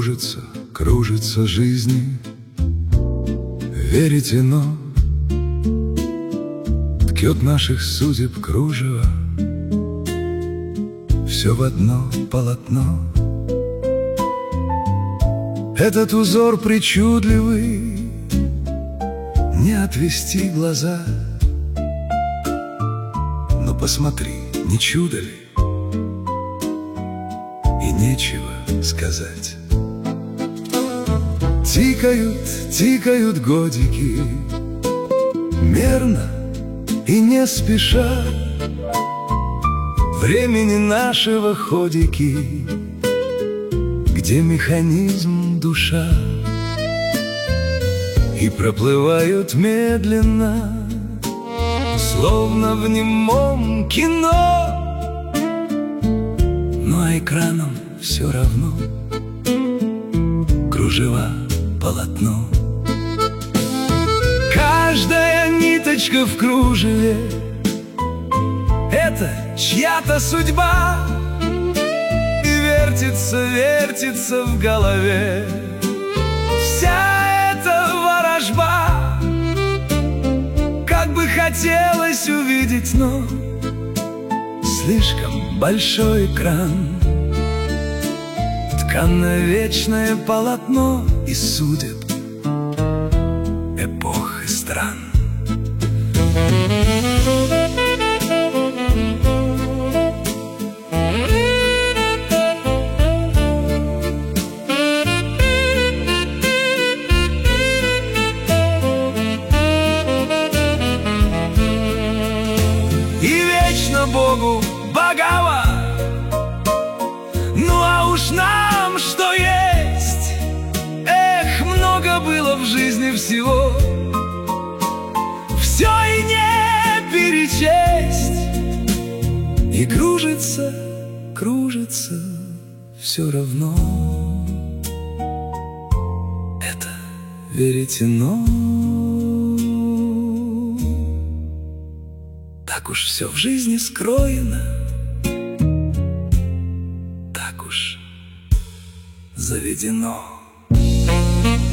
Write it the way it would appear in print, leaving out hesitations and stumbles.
Кружится, кружится жизнь, верите, но ткет наших судеб кружево, все в одно полотно. Этот узор причудливый, не отвести глаза. Но посмотри, не чудо ли? И нечего сказать. Тикают, тикают годики, мерно и не спеша. Времени нашего ходики, где механизм душа. И проплывают медленно, словно в немом кино. Но экраном все равно, кружева, полотно. Каждая ниточка в кружеве — это чья-то судьба. И вертится, вертится в голове вся эта ворожба. Как бы хотелось увидеть, но слишком большой экран. Тканное вечное полотно из судеб, эпох и стран. И вечно Богу богава, ну а уж нам что есть. Эх, много было в жизни всего, все и не перечесть. И кружится, кружится все равно. Это веретено. Так уж все в жизни скроено, так уж заведено.